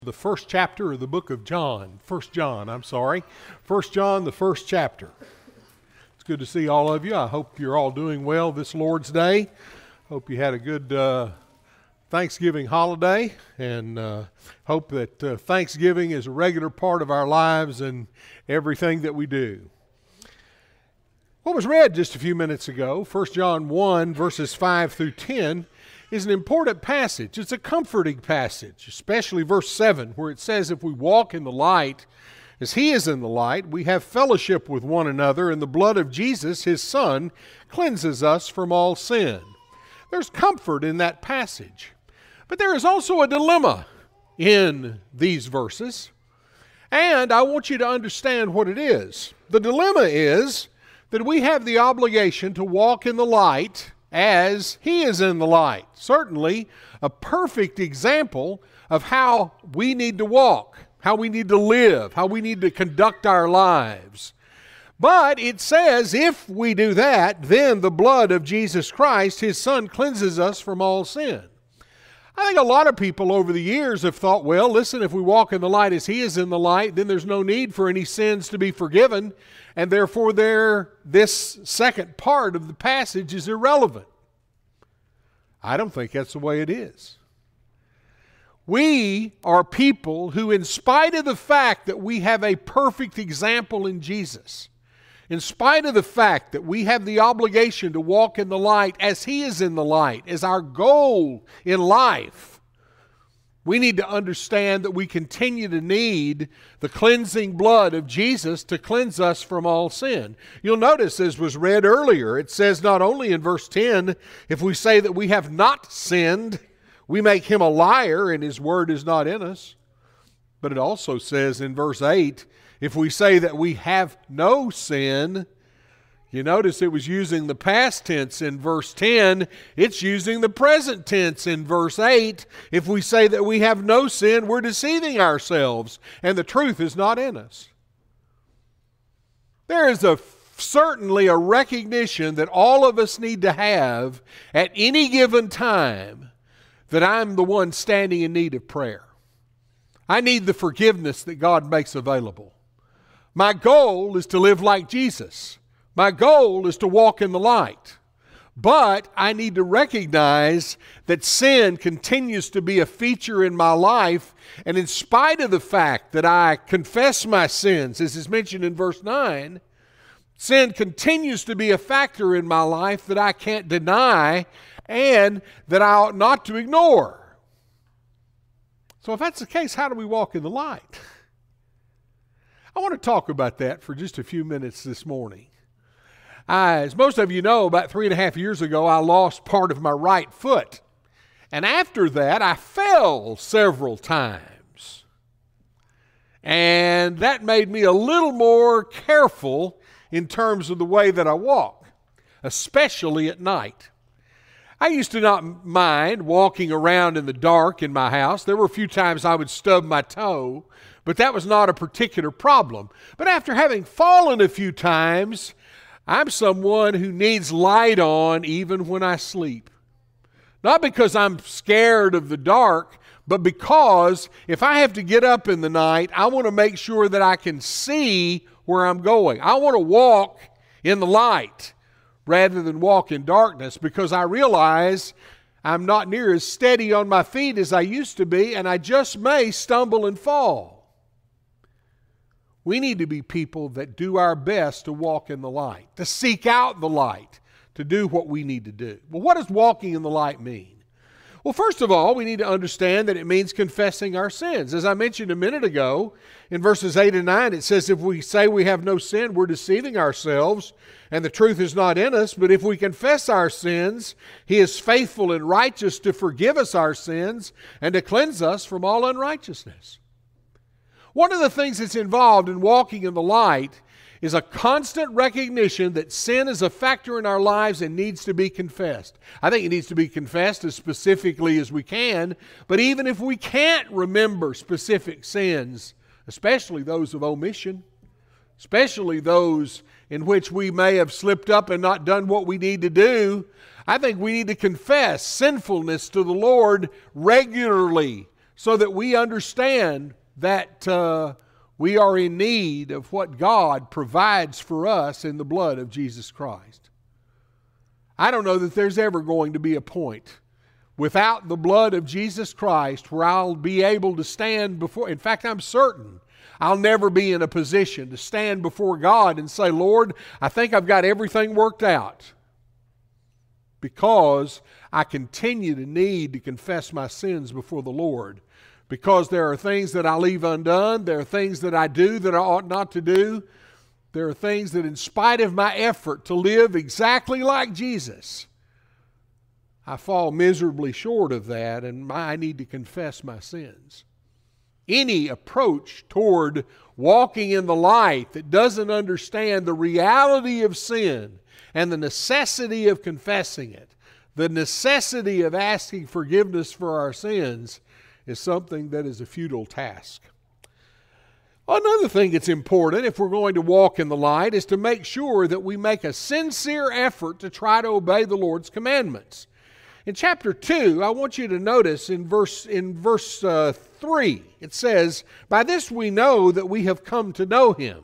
The first chapter of the book of John. First John, the first chapter. It's good to see all of you. I hope you're all doing well this Lord's Day. Hope you had a good Thanksgiving holiday, and hope that Thanksgiving is a regular part of our lives and everything that we do. What was read just a few minutes ago, 1 John 1, verses 5 through 10, is an important passage. It's a comforting passage, especially verse 7, where it says, if we walk in the light as He is in the light, we have fellowship with one another, and the blood of Jesus, His Son, cleanses us from all sin. There's comfort in that passage. But there is also a dilemma in these verses, and I want you to understand what it is. The dilemma is that we have the obligation to walk in the light as He is in the light. Certainly a perfect example of how we need to walk, how we need to live, how we need to conduct our lives. But it says if we do that, then the blood of Jesus Christ, His Son, cleanses us from all sin. I think a lot of people over the years have thought, well, listen, if we walk in the light as He is in the light, then there's no need for any sins to be forgiven, and therefore this second part of the passage is irrelevant. I don't think that's the way it is. We are people who, in spite of the fact that we have a perfect example in Jesus, in spite of the fact that we have the obligation to walk in the light as He is in the light, as our goal in life, we need to understand that we continue to need the cleansing blood of Jesus to cleanse us from all sin. You'll notice, as was read earlier, it says not only in verse 10, if we say that we have not sinned, we make Him a liar and His word is not in us. But it also says in verse 8, if we say that we have no sin, you notice it was using the past tense in verse 10. It's using the present tense in verse 8. If we say that we have no sin, we're deceiving ourselves, and the truth is not in us. There is certainly a recognition that all of us need to have at any given time that I'm the one standing in need of prayer. I need the forgiveness that God makes available. My goal is to live like Jesus. My goal is to walk in the light. But I need to recognize that sin continues to be a feature in my life, and in spite of the fact that I confess my sins, as is mentioned in verse 9, sin continues to be a factor in my life that I can't deny and that I ought not to ignore. So if that's the case, how do we walk in the light? I want to talk about that for just a few minutes this morning. As most of you know, about 3.5 years ago, I lost part of my right foot. And after that, I fell several times. And that made me a little more careful in terms of the way that I walk, especially at night. I used to not mind walking around in the dark in my house. There were a few times I would stub my toe, but that was not a particular problem. But after having fallen a few times, I'm someone who needs light on even when I sleep. Not because I'm scared of the dark, but because if I have to get up in the night, I want to make sure that I can see where I'm going. I want to walk in the light rather than walk in darkness, because I realize I'm not near as steady on my feet as I used to be, and I just may stumble and fall. We need to be people that do our best to walk in the light, to seek out the light, to do what we need to do. Well, what does walking in the light mean? Well, first of all, we need to understand that it means confessing our sins. As I mentioned a minute ago, in verses 8 and 9, it says, if we say we have no sin, we're deceiving ourselves, and the truth is not in us. But if we confess our sins, He is faithful and righteous to forgive us our sins and to cleanse us from all unrighteousness. One of the things that's involved in walking in the light is a constant recognition that sin is a factor in our lives and needs to be confessed. I think it needs to be confessed as specifically as we can, but even if we can't remember specific sins, especially those of omission, especially those in which we may have slipped up and not done what we need to do, I think we need to confess sinfulness to the Lord regularly so that we understand that we are in need of what God provides for us in the blood of Jesus Christ. I don't know that there's ever going to be a point without the blood of Jesus Christ where I'll be able to stand before. In fact, I'm certain I'll never be in a position to stand before God and say, Lord, I think I've got everything worked out. Because I continue to need to confess my sins before the Lord. Because there are things that I leave undone. There are things that I do that I ought not to do. There are things that in spite of my effort to live exactly like Jesus, I fall miserably short of that, and I need to confess my sins. Any approach toward walking in the light that doesn't understand the reality of sin and the necessity of confessing it, the necessity of asking forgiveness for our sins, is something that is a futile task. Another thing that's important if we're going to walk in the light is to make sure that we make a sincere effort to try to obey the Lord's commandments. In chapter 2, I want you to notice in verse 3, it says, "By this we know that we have come to know Him,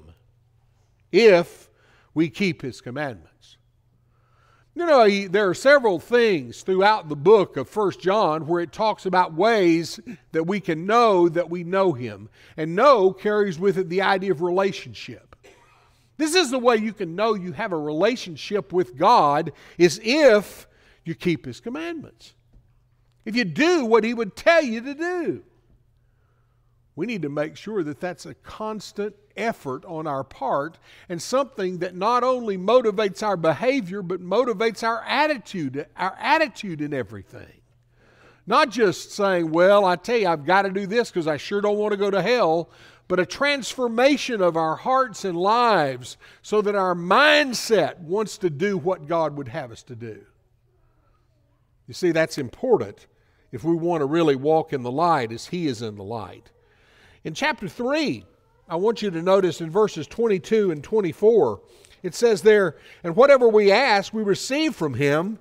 if we keep His commandments." You know, there are several things throughout the book of 1 John where it talks about ways that we can know that we know Him. And know carries with it the idea of relationship. This is the way you can know you have a relationship with God, is if you keep His commandments. If you do what He would tell you to do. We need to make sure that that's a constant effort on our part, and something that not only motivates our behavior, but motivates our attitude in everything. Not just saying, well, I tell you, I've got to do this because I sure don't want to go to hell, but a transformation of our hearts and lives so that our mindset wants to do what God would have us to do. You see, that's important if we want to really walk in the light as He is in the light. In chapter 3, I want you to notice in verses 22 and 24, it says there, "And whatever we ask, we receive from Him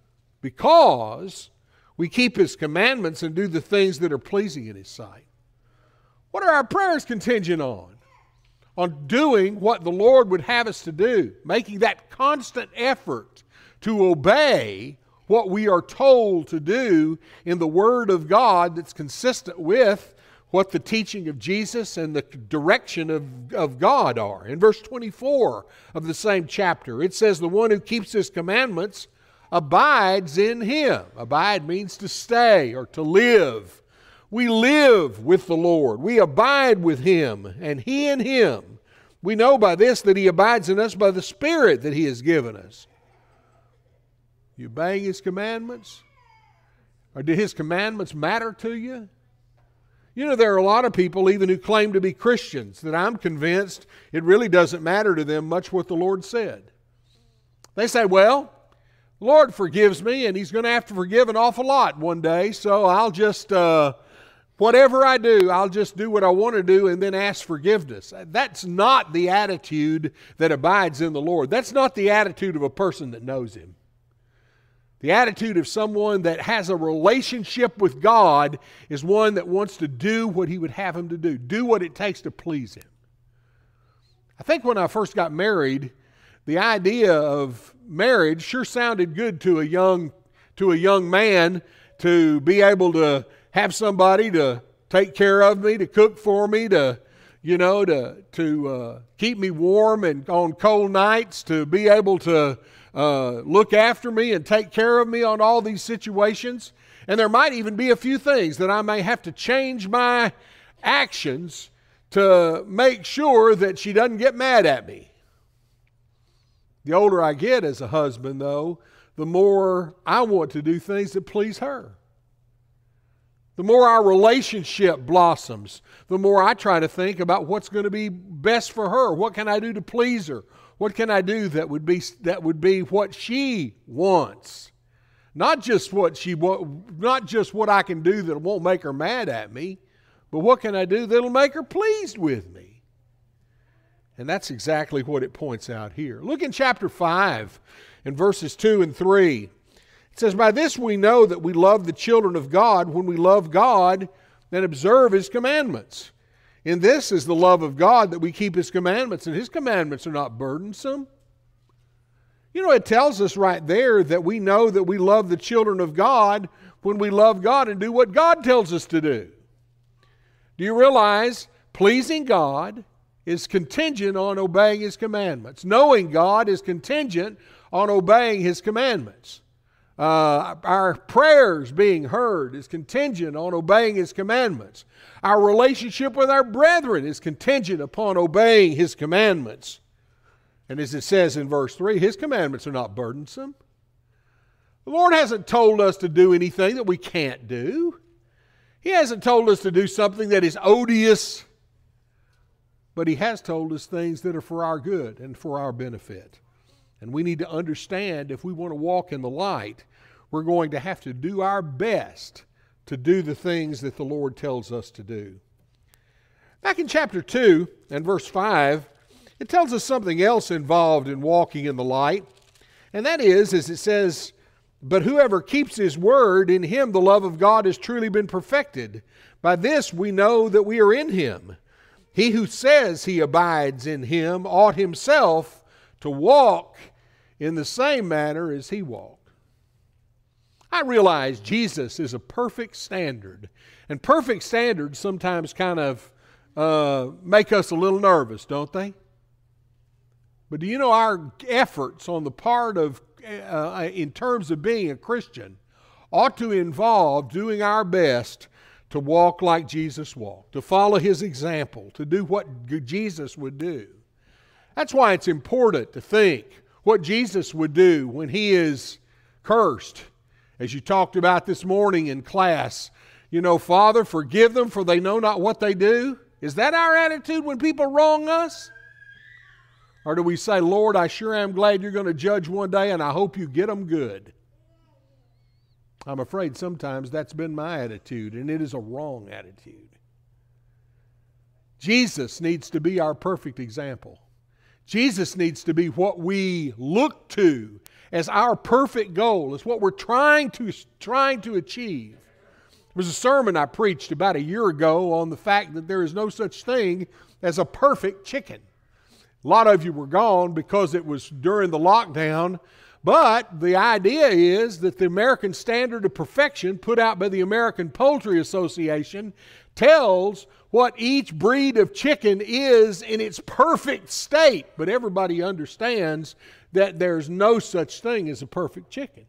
because we keep His commandments and do the things that are pleasing in His sight." What are our prayers contingent on? On doing what the Lord would have us to do, making that constant effort to obey what we are told to do in the Word of God that's consistent with what the teaching of Jesus and the direction of God are. In verse 24 of the same chapter, it says, "The one who keeps His commandments abides in Him." Abide means to stay or to live. We live with the Lord. We abide with Him, and He in Him. We know by this that He abides in us by the Spirit that He has given us. You obeying His commandments? Or do His commandments matter to you? You know, there are a lot of people even who claim to be Christians that I'm convinced it really doesn't matter to them much what the Lord said. They say, well, the Lord forgives me and He's going to have to forgive an awful lot one day, so I'll just, whatever I do, I'll just do what I want to do and then ask forgiveness. That's not the attitude that abides in the Lord. That's not the attitude of a person that knows Him. The attitude of someone that has a relationship with God is one that wants to do what He would have him to do what it takes to please Him. I think when I first got married, the idea of marriage sure sounded good to a young man, to be able to have somebody to take care of me, to cook for me, to keep me warm and on cold nights, to be able to look after me and take care of me on all these situations. And there might even be a few things that I may have to change my actions to make sure that she doesn't get mad at me. The older I get as a husband, though, the more I want to do things that please her. The more our relationship blossoms, the more I try to think about what's going to be best for her. What can I do to please her? What can I do that would be what she wants? Not just what I can do that won't make her mad at me, but what can I do that'll make her pleased with me? And that's exactly what it points out here. Look in chapter 5 in verses 2 and 3. It says, "By this we know that we love the children of God when we love God and observe His commandments. In this is the love of God, that we keep His commandments, and His commandments are not burdensome. You know, it tells us right there that we know that we love the children of God when we love God and do what God tells us to do. Do you realize pleasing God is contingent on obeying His commandments? Knowing God is contingent on obeying His commandments. Our prayers being heard is contingent on obeying His commandments. Our relationship with our brethren is contingent upon obeying His commandments. And as it says in verse 3, His commandments are not burdensome. The Lord hasn't told us to do anything that we can't do. He hasn't told us to do something that is odious. But He has told us things that are for our good and for our benefit. And we need to understand, if we want to walk in the light, we're going to have to do our best to do the things that the Lord tells us to do. Back in chapter 2 and verse 5, it tells us something else involved in walking in the light. And that is, as it says, but whoever keeps His word, in him the love of God has truly been perfected. By this we know that we are in Him. He who says he abides in Him ought himself to walk in the same manner as He walked. I realize Jesus is a perfect standard. And perfect standards sometimes kind of make us a little nervous, don't they? But do you know our efforts on the part of, in terms of being a Christian, ought to involve doing our best to walk like Jesus walked, to follow His example, to do what Jesus would do. That's why it's important to think what Jesus would do when He is cursed. As you talked about this morning in class, you know, Father, forgive them, for they know not what they do. Is that our attitude when people wrong us? Or do we say, Lord, I sure am glad You're going to judge one day, and I hope You get them good? I'm afraid sometimes that's been my attitude, and it is a wrong attitude. Jesus needs to be our perfect example. Jesus needs to be what we look to as our perfect goal, as what we're trying to achieve. There was a sermon I preached about a year ago on the fact that there is no such thing as a perfect chicken. A lot of you were gone because it was during the lockdown, but the idea is that the American Standard of Perfection put out by the American Poultry Association tells what each breed of chicken is in its perfect state. But everybody understands that there's no such thing as a perfect chicken.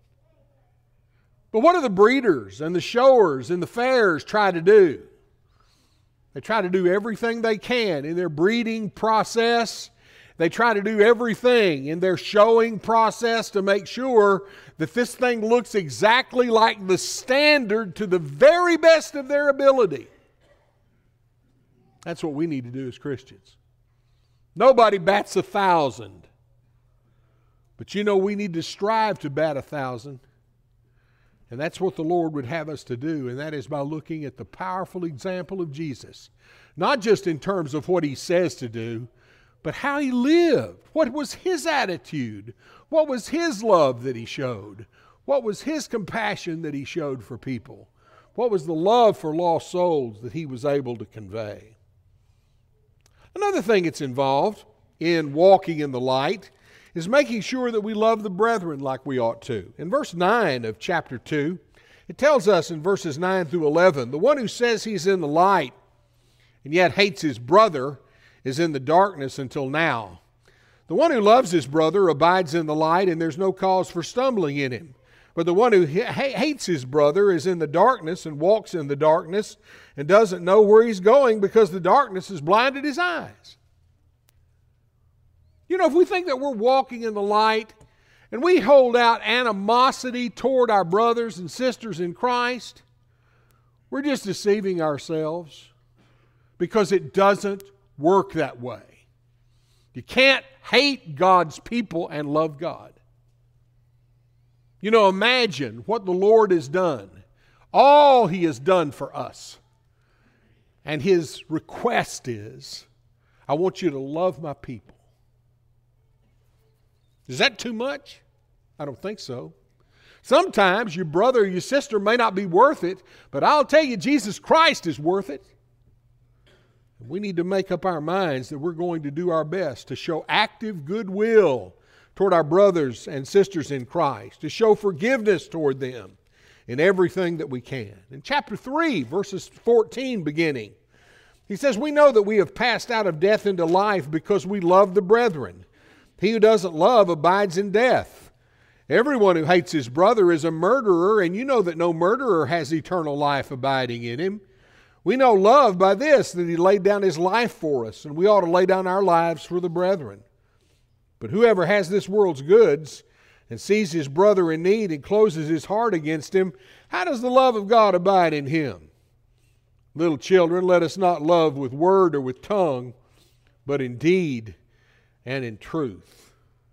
But what do the breeders and the showers and the fairs try to do? They try to do everything they can in their breeding process. They try to do everything in their showing process to make sure that this thing looks exactly like the standard to the very best of their ability. That's what we need to do as Christians. Nobody bats 1,000. But you know, we need to strive to bat 1,000. And that's what the Lord would have us to do, and that is by looking at the powerful example of Jesus. Not just in terms of what He says to do, but how He lived. What was His attitude? What was His love that He showed? What was His compassion that He showed for people? What was the love for lost souls that He was able to convey? Another thing that's involved in walking in the light is making sure that we love the brethren like we ought to. In verse 9 of chapter 2, it tells us in verses 9 through 11, the one who says he's in the light and yet hates his brother is in the darkness until now. The one who loves his brother abides in the light, and there's no cause for stumbling in him. But the one who hates his brother is in the darkness and walks in the darkness and doesn't know where he's going because the darkness has blinded his eyes. You know, if we think that we're walking in the light and we hold out animosity toward our brothers and sisters in Christ, we're just deceiving ourselves, because it doesn't work that way. You can't hate God's people and love God. You know, imagine what the Lord has done, all He has done for us. And His request is, I want you to love my people. Is that too much? I don't think so. Sometimes your brother or your sister may not be worth it, but I'll tell you, Jesus Christ is worth it. We need to make up our minds that we're going to do our best to show active goodwill toward our brothers and sisters in Christ, to show forgiveness toward them in everything that we can. In chapter 3, verses 14 beginning, he says, we know that we have passed out of death into life because we love the brethren. He who doesn't love abides in death. Everyone who hates his brother is a murderer, and you know that no murderer has eternal life abiding in him. We know love by this, that he laid down his life for us, and we ought to lay down our lives for the brethren. But whoever has this world's goods and sees his brother in need and closes his heart against him, how does the love of God abide in him? Little children, let us not love with word or with tongue, but in deed and in truth.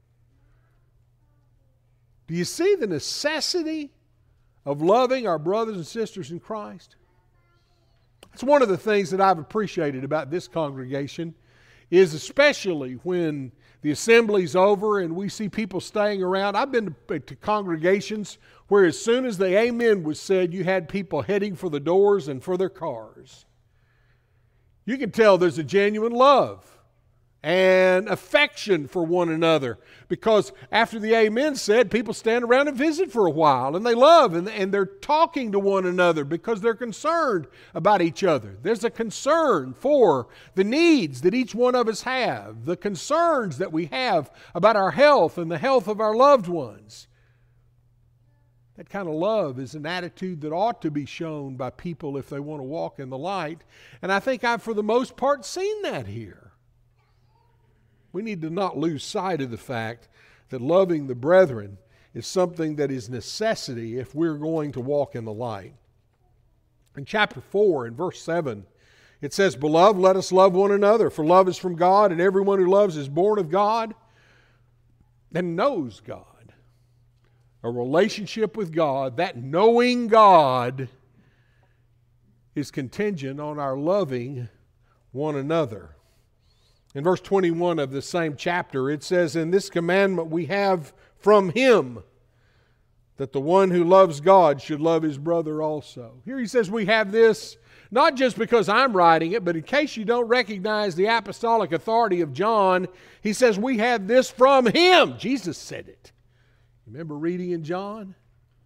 Do you see the necessity of loving our brothers and sisters in Christ? That's one of the things that I've appreciated about this congregation, is especially when the assembly's over and we see people staying around. I've been to congregations where as soon as the amen was said, you had people heading for the doors and for their cars. You can tell there's a genuine love and affection for one another, because after the amen said, people stand around and visit for a while, and they love, and they're talking to one another because they're concerned about each other. There's a concern for the needs that each one of us have, the concerns that we have about our health and the health of our loved ones. That kind of love is an attitude that ought to be shown by people if they want to walk in the light, and I think I've for the most part seen that here. We need to not lose sight of the fact that loving the brethren is something that is necessity if we're going to walk in the light. In chapter 4, in verse 7, it says, Beloved, let us love one another, for love is from God, and everyone who loves is born of God and knows God. A relationship with God, that knowing God, is contingent on our loving one another. In verse 21 of the same chapter, it says, In this commandment we have from Him, that the one who loves God should love his brother also. Here he says we have this, not just because I'm writing it, but in case you don't recognize the apostolic authority of John, he says we have this from Him. Jesus said it. Remember reading in John?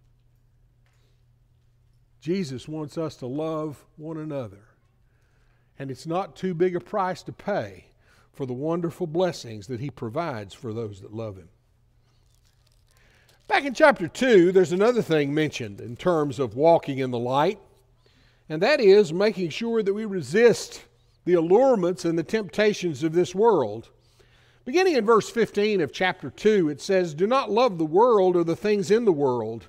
Jesus wants us to love one another. And it's not too big a price to pay for the wonderful blessings that He provides for those that love Him. Back in chapter 2, there's another thing mentioned in terms of walking in the light, and that is making sure that we resist the allurements and the temptations of this world. Beginning in verse 15 of chapter 2, it says, Do not love the world or the things in the world.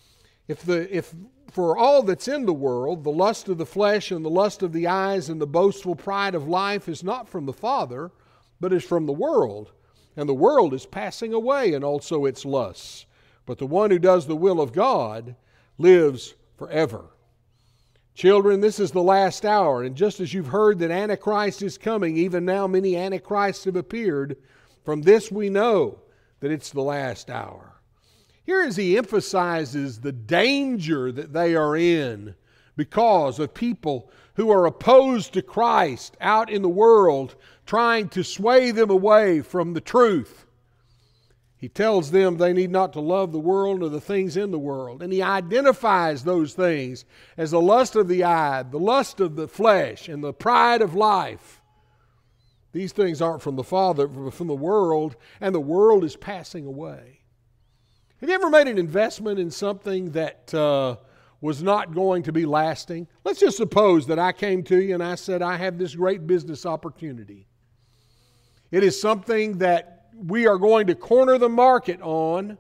If for all that's in the world, the lust of the flesh and the lust of the eyes and the boastful pride of life is not from the Father, but is from the world. And the world is passing away, and also its lusts. But the one who does the will of God lives forever. Children, this is the last hour, and just as you've heard that Antichrist is coming, even now many Antichrists have appeared. From this we know that it's the last hour. Here as he emphasizes the danger that they are in because of people who are opposed to Christ out in the world, trying to sway them away from the truth. He tells them they need not to love the world or the things in the world. And he identifies those things as the lust of the eye, the lust of the flesh, and the pride of life. These things aren't from the Father, but from the world, and the world is passing away. Have you ever made an investment in something that was not going to be lasting? Let's just suppose that I came to you and I said, I have this great business opportunity. It is something that we are going to corner the market on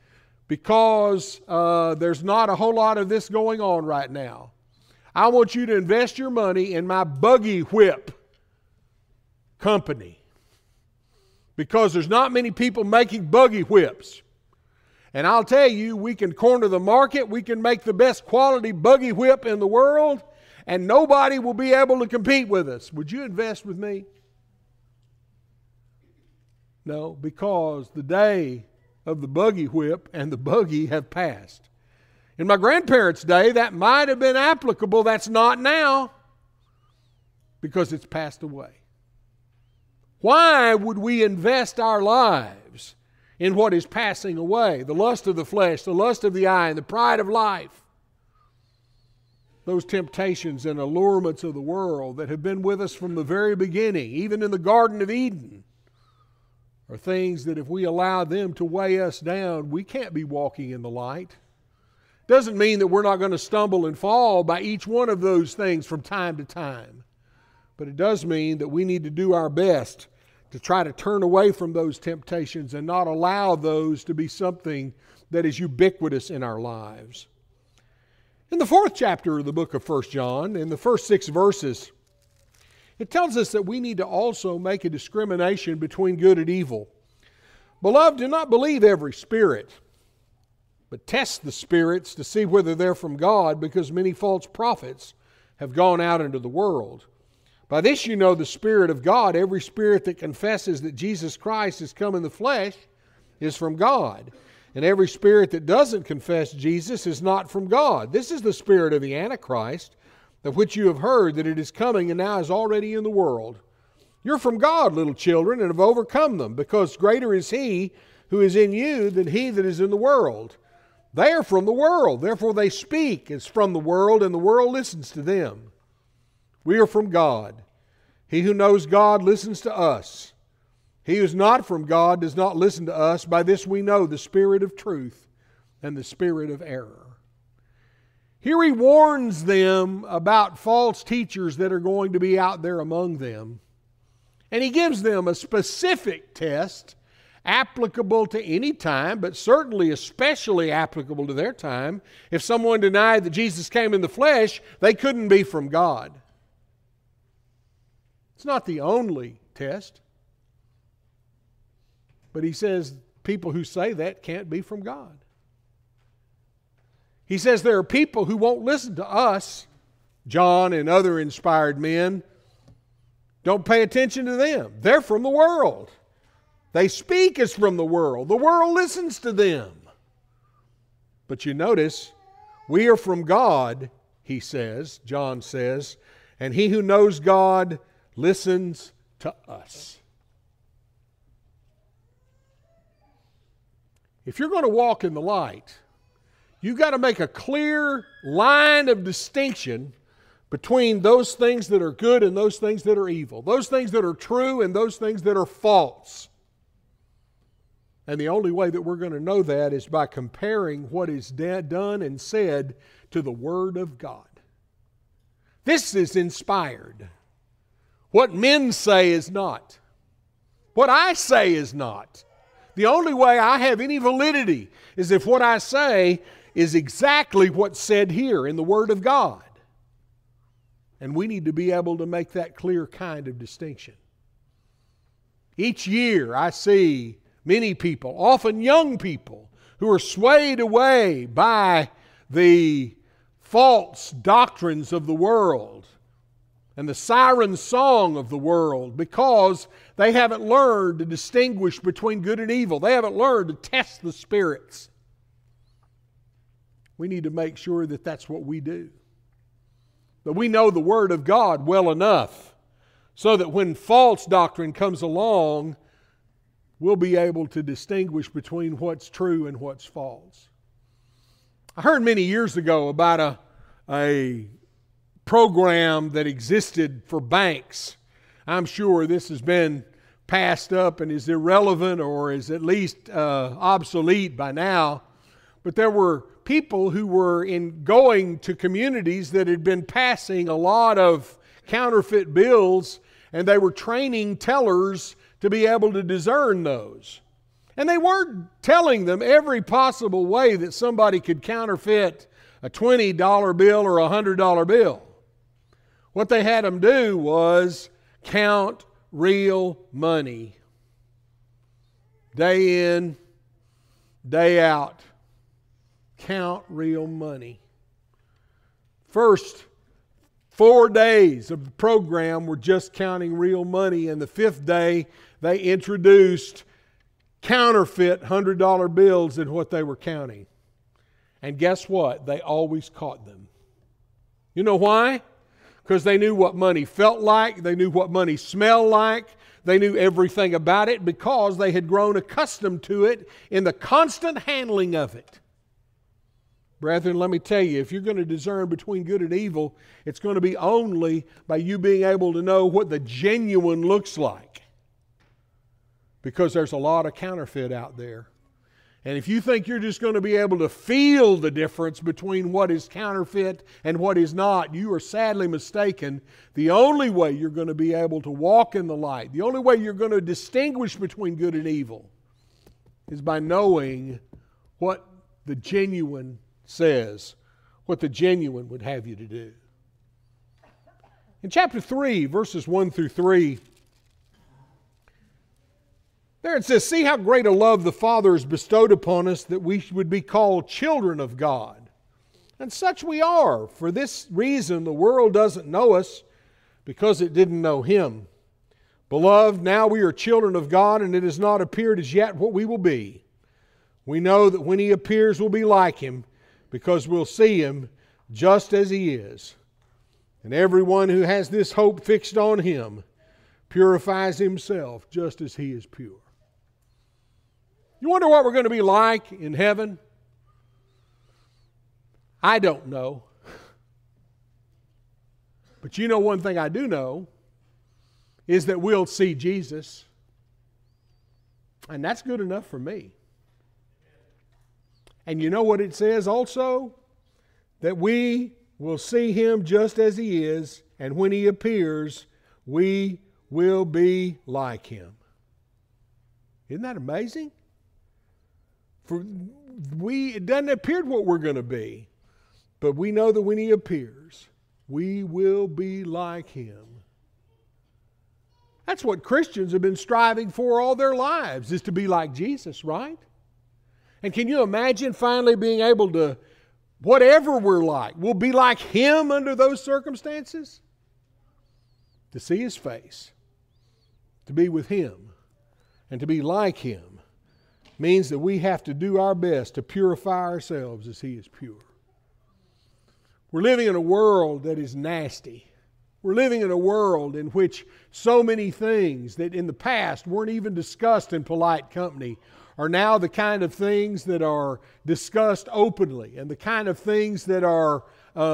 because there's not a whole lot of this going on right now. I want you to invest your money in my buggy whip company because there's not many people making buggy whips. And I'll tell you, we can corner the market, we can make the best quality buggy whip in the world, and nobody will be able to compete with us. Would you invest with me? No, because the day of the buggy whip and the buggy have passed. In my grandparents' day, that might have been applicable. That's not now because it's passed away. Why would we invest our lives in what is passing away? The lust of the flesh, the lust of the eye, and the pride of life. Those temptations and allurements of the world that have been with us from the very beginning, even in the Garden of Eden, are things that if we allow them to weigh us down, we can't be walking in the light. Doesn't mean that we're not going to stumble and fall by each one of those things from time to time. But it does mean that we need to do our best to try to turn away from those temptations and not allow those to be something that is ubiquitous in our lives. In the 4th chapter of the book of 1 John, in the first 6 verses, it tells us that we need to also make a discrimination between good and evil. Beloved, do not believe every spirit, but test the spirits to see whether they're from God, because many false prophets have gone out into the world. By this you know the Spirit of God. Every spirit that confesses that Jesus Christ has come in the flesh is from God. And every spirit that doesn't confess Jesus is not from God. This is the spirit of the Antichrist, of which you have heard that it is coming and now is already in the world. You're from God, little children, and have overcome them, because greater is He who is in you than he that is in the world. They are from the world, therefore they speak as from the world, and the world listens to them. We are from God. He who knows God listens to us. He who is not from God does not listen to us. By this we know the spirit of truth and the spirit of error. Here he warns them about false teachers that are going to be out there among them. And he gives them a specific test applicable to any time, but certainly especially applicable to their time. If someone denied that Jesus came in the flesh, they couldn't be from God. It's not the only test. But he says people who say that can't be from God. He says there are people who won't listen to us, John and other inspired men. Don't pay attention to them. They're from the world. They speak as from the world. The world listens to them. But you notice, we are from God, he says, John says, and he who knows God listens to us. If you're going to walk in the light, you've got to make a clear line of distinction between those things that are good and those things that are evil, those things that are true and those things that are false. And the only way that we're going to know that is by comparing what is done and said to the Word of God. This is inspired. What men say is not. What I say is not. The only way I have any validity is if what I say is exactly what's said here in the Word of God. And we need to be able to make that clear kind of distinction. Each year I see many people, often young people, who are swayed away by the false doctrines of the world and the siren song of the world, because they haven't learned to distinguish between good and evil. They haven't learned to test the spirits. We need to make sure that that's what we do. That we know the Word of God well enough so that when false doctrine comes along, we'll be able to distinguish between what's true and what's false. I heard many years ago about a program that existed for banks. I'm sure this has been passed up and is irrelevant or is at least obsolete by now. But there were people who were going to communities that had been passing a lot of counterfeit bills, and they were training tellers to be able to discern those. And they weren't telling them every possible way that somebody could counterfeit a $20 bill or a $100 bill. What they had them do was count real money. Day in, day out. Count real money. First 4 days of the program were just counting real money, and the 5th day they introduced counterfeit $100 bills in what they were counting. And guess what? They always caught them. You know why? Because they knew what money felt like. They knew what money smelled like. They knew everything about it because they had grown accustomed to it in the constant handling of it. Brethren, let me tell you, if you're going to discern between good and evil, it's going to be only by you being able to know what the genuine looks like. Because there's a lot of counterfeit out there. And if you think you're just going to be able to feel the difference between what is counterfeit and what is not, you are sadly mistaken. The only way you're going to be able to walk in the light, the only way you're going to distinguish between good and evil, is by knowing what the genuine says, what the genuine would have you to do. In chapter 3, verses 1 through 3, there it says, "See how great a love the Father has bestowed upon us, that we would be called children of God. And such we are. For this reason the world doesn't know us, because it didn't know Him. Beloved, now we are children of God, and it has not appeared as yet what we will be. We know that when He appears we'll be like Him, because we'll see Him just as He is. And everyone who has this hope fixed on Him purifies himself just as He is pure." You wonder what we're going to be like in heaven? I don't know. But you know, one thing I do know is that we'll see Jesus. And that's good enough for me. And you know what it says also? That we will see Him just as He is, and when He appears, we will be like Him. Isn't that amazing? For it doesn't appear what we're going to be, but we know that when He appears, we will be like Him. That's what Christians have been striving for all their lives, is to be like Jesus, right? And can you imagine finally being able to, whatever we're like, we'll be like Him under those circumstances? To see His face, to be with Him, and to be like Him means that we have to do our best to purify ourselves as He is pure. We're living in a world that is nasty. We're living in a world in which so many things that in the past weren't even discussed in polite company are now the kind of things that are discussed openly, and the kind of things that are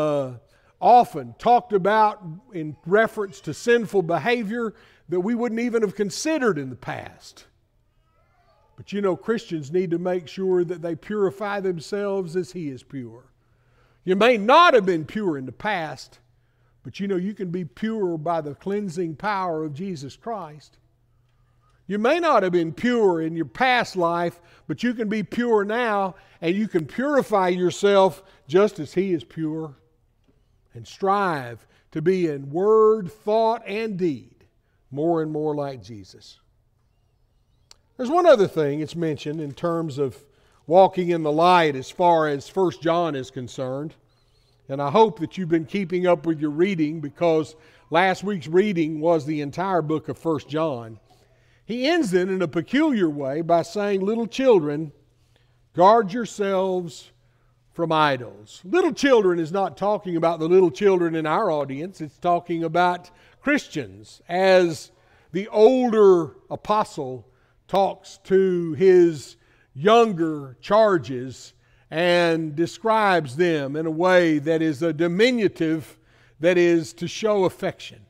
often talked about in reference to sinful behavior that we wouldn't even have considered in the past. But you know, Christians need to make sure that they purify themselves as He is pure. You may not have been pure in the past, but you know you can be pure by the cleansing power of Jesus Christ. You may not have been pure in your past life, but you can be pure now, and you can purify yourself just as He is pure, and strive to be in word, thought, and deed more and more like Jesus. There's one other thing it's mentioned in terms of walking in the light as far as 1 John is concerned. And I hope that you've been keeping up with your reading, because last week's reading was the entire book of 1 John. He ends it in a peculiar way by saying, "Little children, guard yourselves from idols." Little children is not talking about the little children in our audience. It's talking about Christians, as the older apostle talks to his younger charges and describes them in a way that is a diminutive, that is to show affection.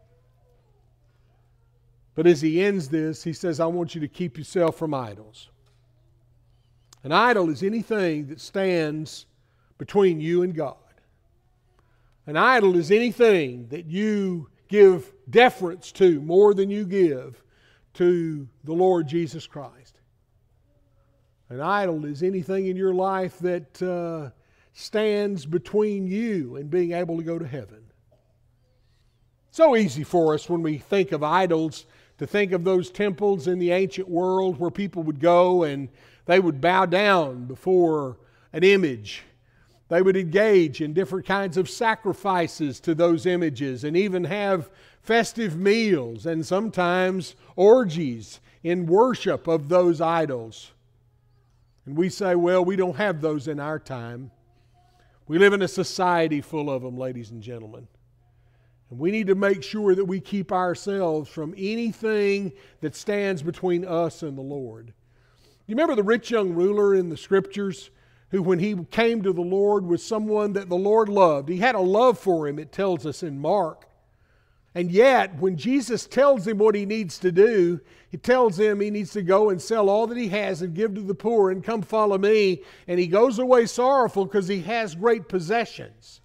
But as he ends this, he says, I want you to keep yourself from idols. An idol is anything that stands between you and God. An idol is anything that you give deference to more than you give to the Lord Jesus Christ. An idol is anything in your life that stands between you and being able to go to heaven. So easy for us when we think of idols to think of those temples in the ancient world where people would go and they would bow down before an image. They would engage in different kinds of sacrifices to those images and even have festive meals and sometimes orgies in worship of those idols. And we say, well, we don't have those in our time. We live in a society full of them, ladies and gentlemen. And we need to make sure that we keep ourselves from anything that stands between us and the Lord. You remember the rich young ruler in the Scriptures who, when he came to the Lord, was someone that the Lord loved. He had a love for him, it tells us in Mark. And yet, when Jesus tells him what he needs to do, he tells him he needs to go and sell all that he has and give to the poor and come follow me. And he goes away sorrowful because he has great possessions.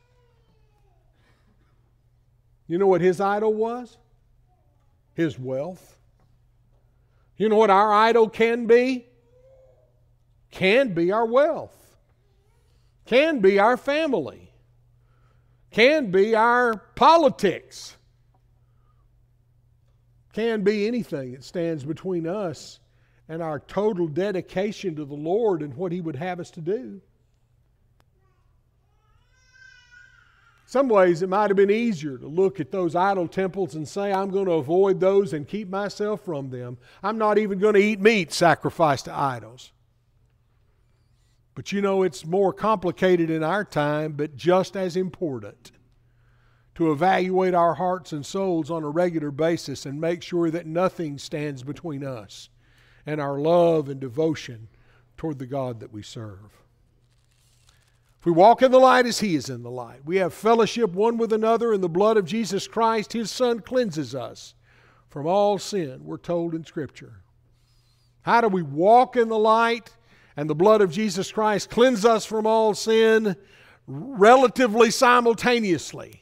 You know what his idol was? His wealth. You know what our idol can be? Can be our wealth. Can be our family. Can be our politics. Can be anything that stands between us and our total dedication to the Lord and what He would have us to do. Some ways it might have been easier to look at those idol temples and say, I'm going to avoid those and keep myself from them. I'm not even going to eat meat sacrificed to idols. But you know, it's more complicated in our time, but just as important to evaluate our hearts and souls on a regular basis and make sure that nothing stands between us and our love and devotion toward the God that we serve. If we walk in the light as He is in the light, we have fellowship one with another, and the blood of Jesus Christ, His Son, cleanses us from all sin, we're told in Scripture. How do we walk in the light and the blood of Jesus Christ cleanse us from all sin relatively simultaneously?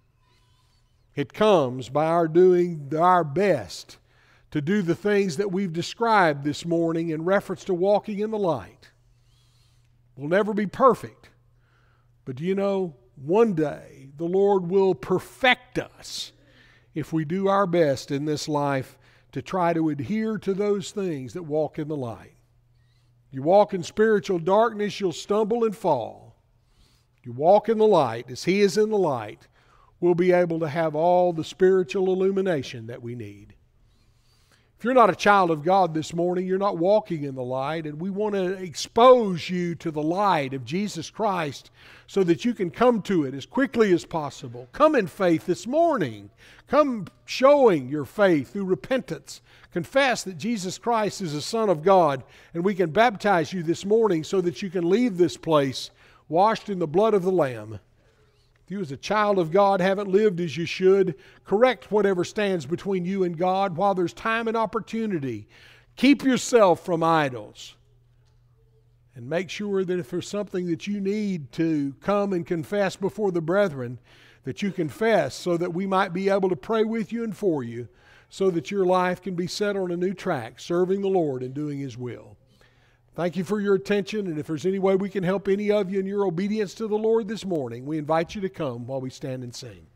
It comes by our doing our best to do the things that we've described this morning in reference to walking in the light. We'll never be perfect. But do you know, one day the Lord will perfect us if we do our best in this life to try to adhere to those things that walk in the light. You walk in spiritual darkness, you'll stumble and fall. You walk in the light as He is in the light, we'll be able to have all the spiritual illumination that we need. If you're not a child of God this morning, you're not walking in the light, and we want to expose you to the light of Jesus Christ so that you can come to it as quickly as possible. Come in faith this morning. Come showing your faith through repentance. Confess that Jesus Christ is the Son of God, and we can baptize you this morning so that you can leave this place washed in the blood of the Lamb. If you as a child of God haven't lived as you should, correct whatever stands between you and God while there's time and opportunity. Keep yourself from idols. And make sure that if there's something that you need to come and confess before the brethren, that you confess so that we might be able to pray with you and for you so that your life can be set on a new track, serving the Lord and doing His will. Thank you for your attention, and if there's any way we can help any of you in your obedience to the Lord this morning, we invite you to come while we stand and sing.